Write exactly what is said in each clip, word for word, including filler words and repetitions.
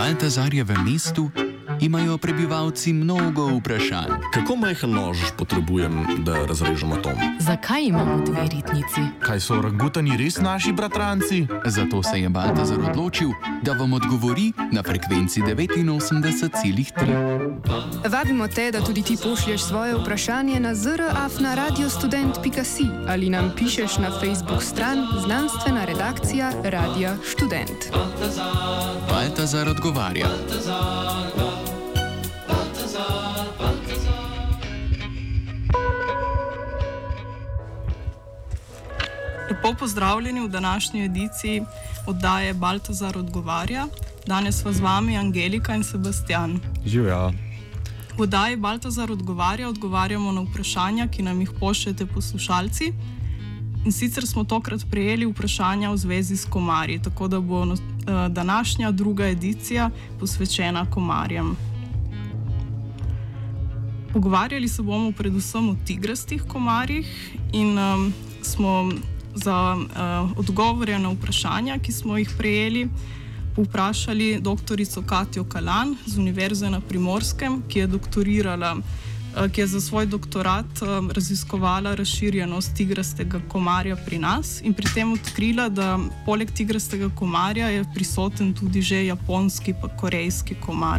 Baltazarjevem mestu imajo prebivalci mnogo vprašanj. Kako majhen nož potrebujem, da razrežem atom? Zakaj imamo dve ritnici? Kaj so orangutani res naši bratranci? Zato se je Baltazar odločil, da vam odgovori na frekvenci devetinosemdeset celih tri. Vabimo te, da tudi ti pošlješ svoje vprašanje na zr afna radiostudent pika si ali nam pišeš na Facebook stran Znanstvena redakcija Radia Študent. Baltazar odgovarja. Lepo pozdravljeni v današnji ediciji oddaje Baltazar odgovarja. Danes sva z vami Angelika in Sebastian. Živjo. V oddaji Baltazar odgovarja odgovarjamo na vprašanja, ki nam jih pošljete poslušalci. In sicer smo tokrat prejeli vprašanja v zvezi s komarji, tako da bo današnja druga edicija posvečena komarjem. Pogovarjali se bomo predvsem o tigrastih komarjih in um, smo za uh, odgovore na vprašanja, ki smo jih prejeli, povprašali doktorico Katjo Kalan z Univerze na Primorskem, ki je doktorirala, uh, ki je za svoj doktorat uh, raziskovala razširjenost tigrastega komarja pri nas in pri tem odkrila, da poleg tigrastega komarja je prisoten tudi že japonski pa korejski komar.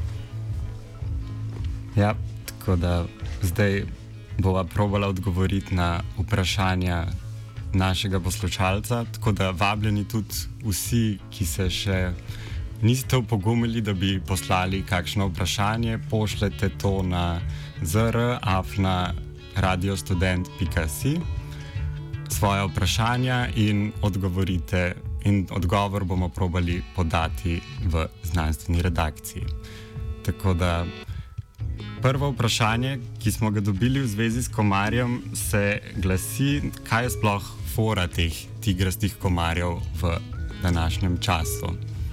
Ja, tako da zdaj bova probala odgovoriti na vprašanja našega poslušalca, tako da vabljeni tudi vsi, ki se še niste opogumili, da bi poslali kakšno vprašanje, pošljete to na zr afna radiostudent pika si svoje vprašanja in odgovorite in odgovor bomo probali podati v znanstveni redakciji. Tako da prvo vprašanje, ki smo ga dobili v zvezi s komarjem, se glasi, kaj je sploh fora teh tigrastih komarjev v današnjem času.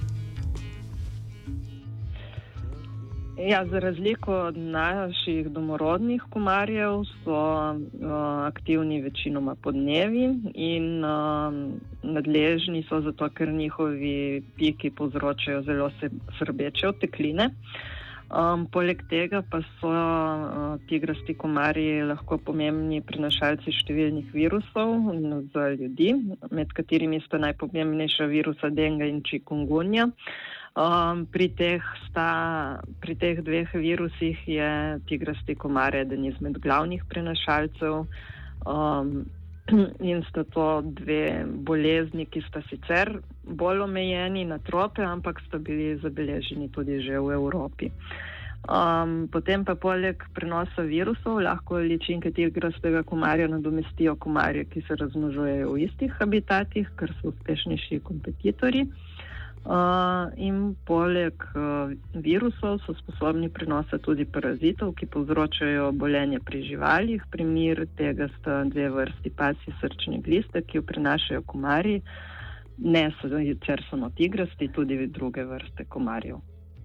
Ja, za razliko od naših domorodnih komarjev so uh, aktivni večinoma podnevi in uh, nadležni so zato, ker njihovi piki povzročajo zelo srbeče otekline. Um, poleg tega pa so uh, tigrasti komarji lahko pomembni prenašalci številnih virusov za ljudi, med katerimi sta najpomembnejša virusa denga in čikungunja. Um, pri, teh sta, pri teh dveh virusih je tigrasti komar eden izmed glavnih prenašalcev um, in sta to dve bolezni, ki sta sicer bolj omejeni na trope, ampak sta bili zabeleženi tudi že v Evropi. Um, potem pa poleg prenosa virusov lahko ličinke tigrastega komarja nadomestijo komarje, ki se razmnožujejo v istih habitatih, ker so uspešnejši kompetitorji. Uh, in poleg uh, virusov so sposobni prenosa tudi parazitov, ki povzročajo bolenje pri živalih. Primer tega sta dve vrsti pasji srčni gliste, ki jo prenašajo komarji, ne sicer samo tigrasti, tudi druge vrste komarjev.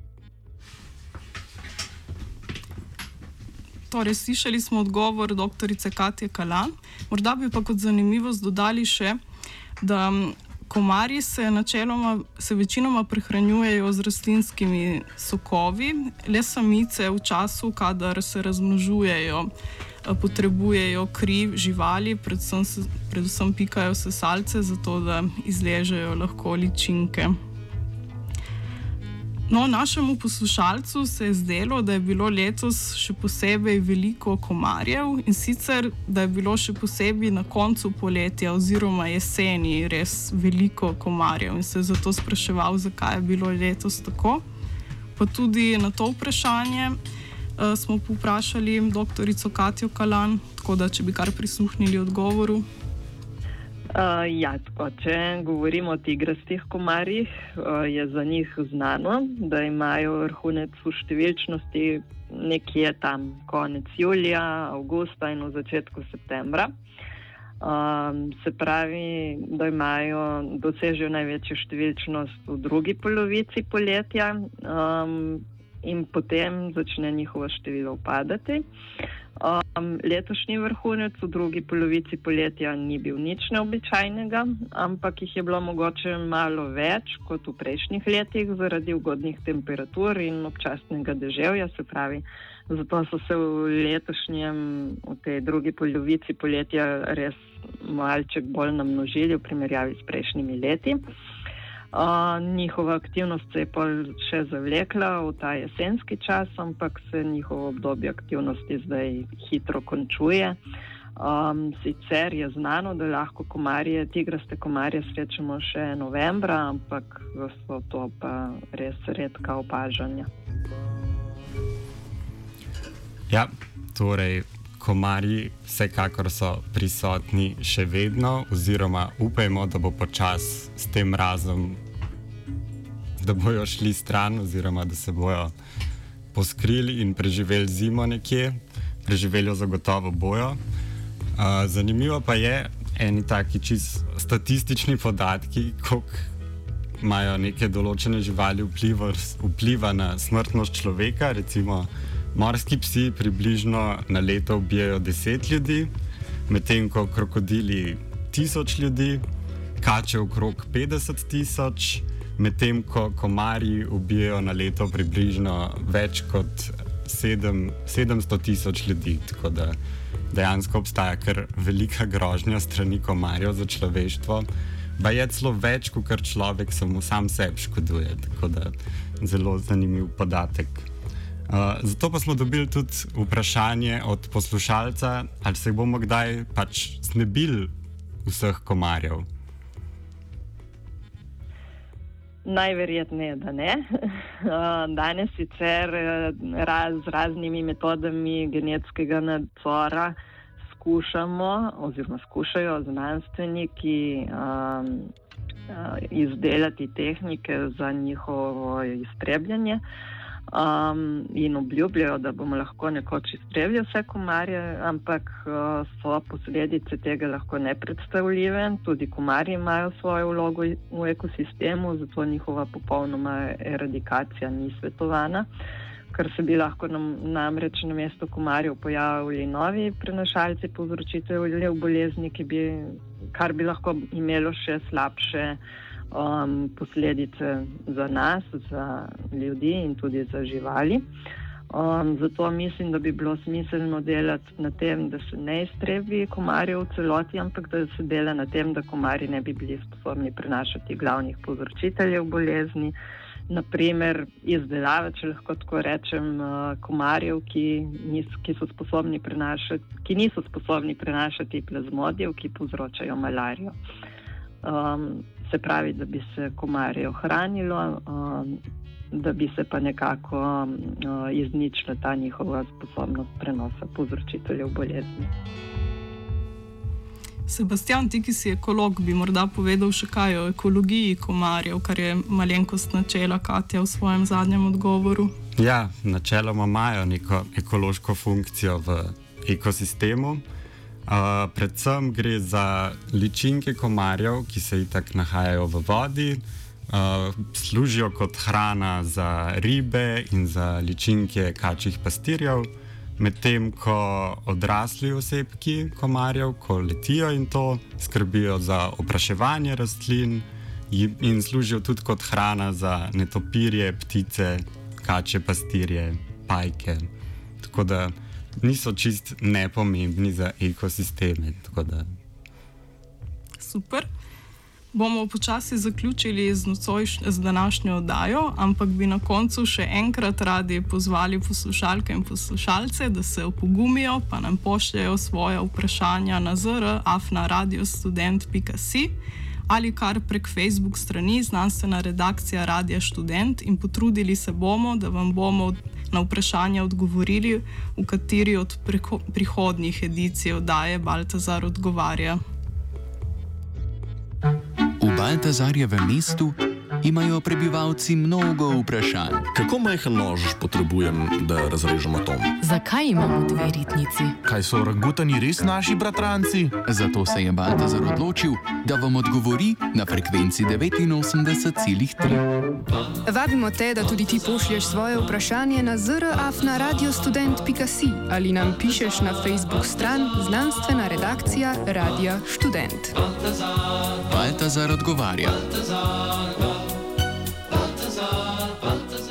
Torej, slišali smo odgovor doktorice Katje Kalan. Morda bi pa kot zanimivost dodali še, da komarji se načeloma, se večinoma prehranjujejo z rastlinskimi sokovi, le samice v času, kadar se razmnožujejo, potrebujejo kri živali, predvsem, predvsem pikajo sesalce, zato da izležejo lahko ličinke. No, našemu poslušalcu se je zdelo, da je bilo letos še posebej veliko komarjev in sicer, da je bilo še posebej na koncu poletja oziroma jeseni res veliko komarjev in se je zato spraševal, zakaj je bilo letos tako. Pa tudi na to vprašanje uh, smo povprašali doktorico Katjo Kalan, tako da če bi kar prisluhnili odgovoru. Uh, ja, tako, če govorimo o tigrastih komarjih, uh, je za njih znano, da imajo vrhunec v številčnosti nekje tam konec julija, avgusta in v začetku septembra. Um, se pravi, da imajo, dosežejo največjo številčnost v drugi polovici poletja um, in potem začne njihovo število upadati. Um, letošnji vrhunec v drugi polovici poletja ni bil nič neobičajnega, ampak jih je bilo mogoče malo več kot v prejšnjih letih zaradi ugodnih temperatur in občasnega deževja, se pravi, zato so se v letošnjem, v tej drugi polovici poletja res malček bolj namnožili v primerjavi s prejšnjimi leti. Uh, njihova aktivnost se je pol še zavlekla v ta jesenski čas, ampak se njihovo obdobje aktivnosti zdaj hitro končuje. Um, sicer je znano, da lahko komarje, tigraste komarje srečamo še novembra, ampak so to pa res redka opažanja. Ja, torej komarji vsekakor so prisotni še vedno, oziroma upajmo, da bo počas s tem razom, da bojo šli stran, oziroma da se bojo poskrili in preživeli zimo nekje, preživeli jo zagotovo bojo. Uh, zanimivo pa je eni taki čist statistični podatki, koliko imajo neke določene živali vpliva, vpliva na smrtnost človeka. Recimo morski psi približno na leto ubijajo deset ljudi, medtem ko krokodili tisoč ljudi, kače okrog petdeset tisoč, medtem ko komarji ubijajo na leto približno več kot sedemsto tisoč ljudi. Tako da dejansko obstaja kar velika grožnja strani komarjev za človeštvo. Pa je celo več, kot kar človek samo sam sebi škoduje. Tako da zelo zanimiv podatek. Uh, zato pa smo dobili tudi vprašanje od poslušalca, ali se bomo kdaj pač znebili vseh komarjev. Najverjetneje, da ne. Danes sicer raz, z raznimi metodami genetskega nadzora skušamo, oziroma skušajo znanstveniki um, izdelati tehnike za njihovo iztrebljanje. Um, in obljubljajo, da bomo lahko nekoč iztrebili vse komarje, ampak uh, so posledice tega lahko nepredstavljive. Tudi komarji imajo svojo vlogo v ekosistemu, zato njihova popolnoma eradikacija ni svetovana, ker se bi lahko nam, namreč na mesto komarjev pojavili novi prenašalci povzročiteljev bolezni, ki bi, kar bi lahko imelo še slabše Um, posledice za nas, za ljudi in tudi za živali. Um, zato mislim, da bi bilo smiselno delati na tem, da se ne iztrebi komarjev v celoti, ampak da se dela na tem, da komarji ne bi bili sposobni prenašati glavnih povzročiteljev bolezni. Naprimer, izdelava, če lahko tako rečem, komarjev, ki, nis, ki, so sposobni prenašati, ki niso sposobni prenašati plazmodijev, ki povzročajo malarijo. Um, Se pravi, da bi se komarje ohranilo, um, da bi se pa nekako um, izničila ta njihova sposobnost prenosa povzročiteljev bolezni. Sebastian, ti, ki si ekolog, bi morda povedal še kaj o ekologiji komarjev, kar je malenkost načela Katja v svojem zadnjem odgovoru. Ja, načeloma imajo neko ekološko funkcijo v ekosistemu. Uh, predvsem gre za ličinke komarjev, ki se itak nahajajo v vodi, uh, služijo kot hrana za ribe in za ličinke kačjih pastirjev, medtem ko odrasli osebki komarjev, ko letijo in to, skrbijo za opraševanje rastlin in služijo tudi kot hrana za netopirje, ptice, kačje pastirje, pajke. Tako da niso čist nepomembni za ekosisteme. Da... Super. Bomo počasi zaključili z, nocoj, z današnjo oddajo, ampak bi na koncu še enkrat radi pozvali poslušalke in poslušalce, da se opogumijo, pa nam pošljajo svoje vprašanja na zr afna radiostudent pika si ali kar prek Facebook strani Znanstvena redakcija Radia Študent, in potrudili se bomo, da vam bomo na vprašanje odgovorili v kateri od preko, prihodnjih edicij oddaje Baltazar odgovarja. V Baltazarjevem mestu imajo prebivalci mnogo vprašanj. Kako majhen nož potrebujem, da razrežem atom? Zakaj imamo dve ritnici? Kaj so orangutani res naši bratranci? Zato se je Baltazar odločil, da vam odgovori na frekvenci devetinosemdeset celih tri. Vabimo te, da tudi ti pošlješ svoje vprašanje na zr afna radiostudent pika si ali nam pišeš na Facebook stran Znanstvena redakcija Radia Študent. Baltazar odgovarja.